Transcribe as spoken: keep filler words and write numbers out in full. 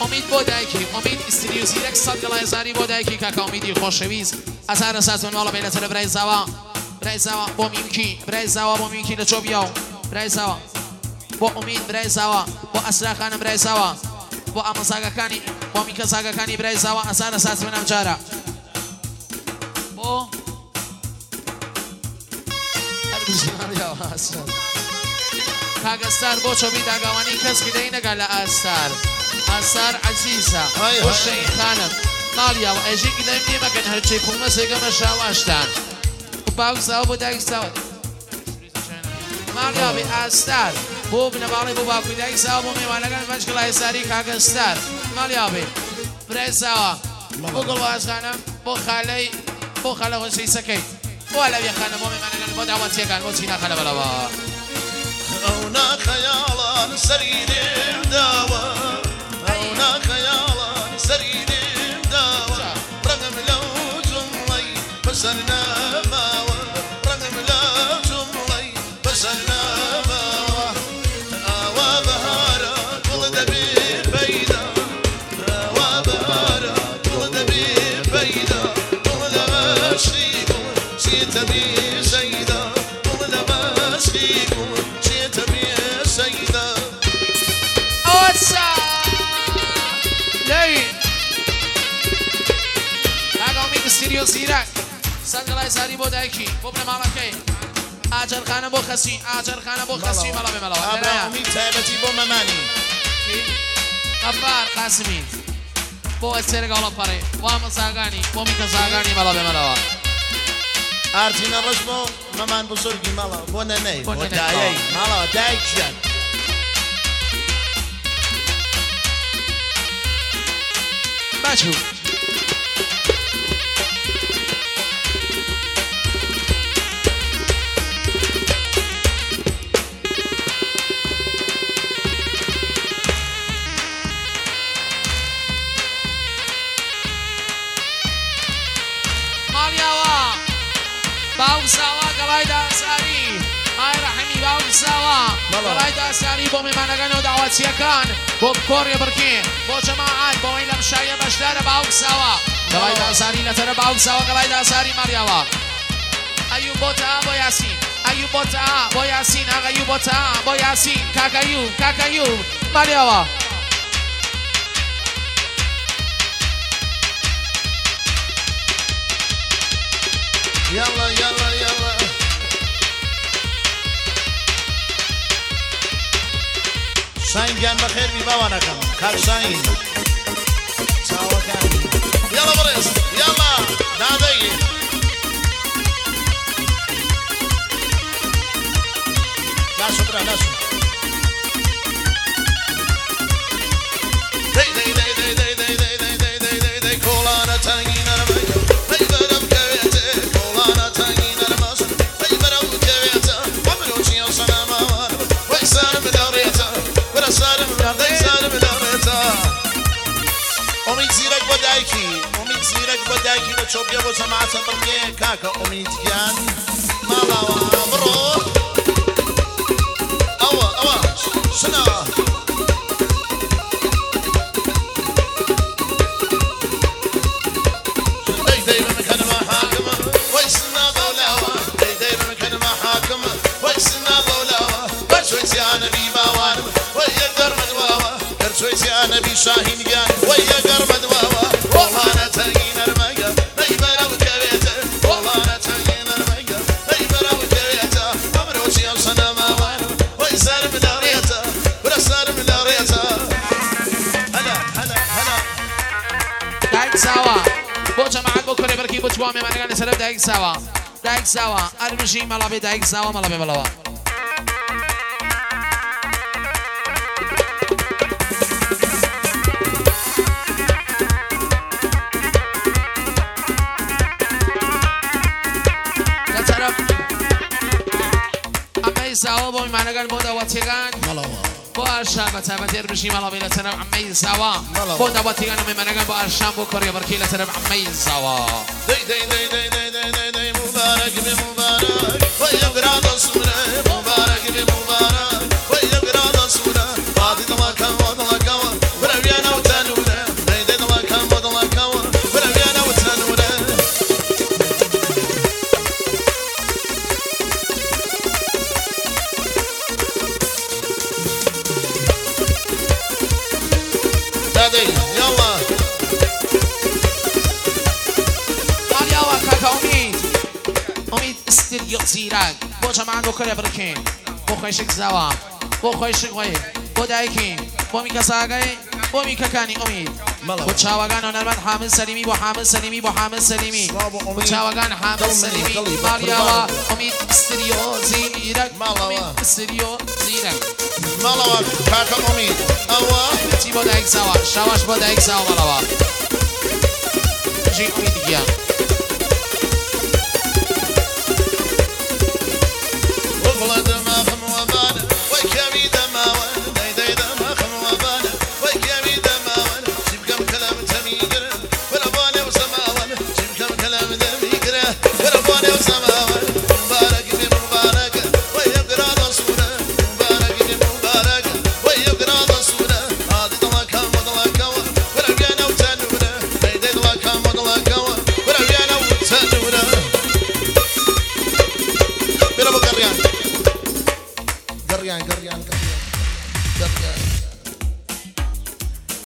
امید بودایکی امید استریوزی یک صد گلای زاری بودایکی که امیدی خوشویز از هر اساس من والا بیلت رو برای زوا برای زوا با میمکی برای زوا با میمکی لچو بیاو برای زوا با امید برای زوا با اسرا خانم برای زوا با امساگا کانی با میکا ساگا کانی برای زوا از هر اساس منم جارا با کاغستر بو چوبی داگوانی کس که دینه گل استر استر عزیزه وشی خانم مالیا و اجی که نمی مکن هرچی کومه سگم شواشتن باگ ساو بود یک ساو مالیا بی استر بو بنبالی بو باگوی یک ساو بو میوانگان مشکل سری کاغستر مالیا بی برای ساوا بو گلواز خانم بو خالی بو خاله خوشی سکی بو علوی خانم بو میوانگان بو دعوتی کن بو چینا خاله بلا با اونا خیالان سریدیم داوا اونا خیالان سریدیم داوا رقم لو جملی بسرنا ماوا رقم لو جملی بسرنا ماوا آوا بهارا ولد بی بیدا آوا بهارا ولد بی بیدا ولد مشيكو سيت بي سيدا ولد مشيكو سیرک سنگلای سری بودایکی ببر مالکی آجر خانه بو خسی آجر خانه بو خسی ملا به ملا ابراهیمی تایبتی بو ممانی قفار قاسمی بو استر گالا پاره بو هم زاگانی بو میکا زاگانی ملا به ملا آرتینا روش بو ممان بزرگی ملا بو ننه بو دایی ملا دایی کشن بچو باوساوا گلای داساری های رحمی باوساوا گلای داساری با میمانگان و دعوتی کن با کوری برکی با جماعت با این لمشای بشدار باوساوا گلای داساری لتر باوساوا گلای داساری مریاوا ایوب بوتا با یاسین ایوب بوتا با یاسین آقا ایوب بوتا با یاسین کاکا ایوب کاکا ایوب مریاوا يلا يلا يلا شاين كان بخير ببوانا كم كاك شاين سوا كان يلا بريس يلا نادي لا شكرا لا شكرا دي دي دي دي دي دي دي دي دي دي دي كولانا تانجين انا ميكا امید زیرک بودایکی امید زیرک بودایکی و چوبیا و سماعت برمیه کاکا امید جان مالا برو اوا اوا شنا داي داي بمكان ما حاكم ويسنا ضولاوه داي داي بمكان ما حاكم ويسنا ضولاوه برشويت يا نبي باوان ويقدر مدواوه برشويت يا نبي شاهين جان ويقدر مدواوه والله انا تاين ارمقه نيبر وكبيته والله انا تاين ارمقه نيبر وكبيته امروشي اصلا ما وين ويسار من ريته ورسار من ريته هلا هلا هلا دايك سوا بو جماعت بكره بركي بو جوامي مانگان سر دايك سوا دايك سوا ارمشي ملا به دايك سوا ملا به ملا سوا با میمانگان با دواتیگان با ارشان و تبدیل بشیم علا بیل طرف عمی سوا با دواتیگان و میمانگان با ارشان با کاری برکی لطرف عمی سوا دی دی دی دی دی دی دی دی مبارک بی مبارک و یقراد سوره مبارک بی مبارک و یقراد سوره بادی دلکم و دلکم و رویان و تنو دادي يلا مالياوا كاكا امید امید استريو زيرك بو جماعة بو كريا بركين بو خوشك زوا بو خوشك خوي بو دايكين بو ميكا ساقاي بو ميكا كاني امید بو چاوگان هنرمند حامد سلیمی بو حامد سلیمی بو حامد سلیمی بو چاوگان حامد سلیمی مالياوا امید استريو زيرك امید استريو زيرك مالوا كاكا امید اوا تي بو دايك زوا شواش بو دايك زوا مالوا جي امید گیا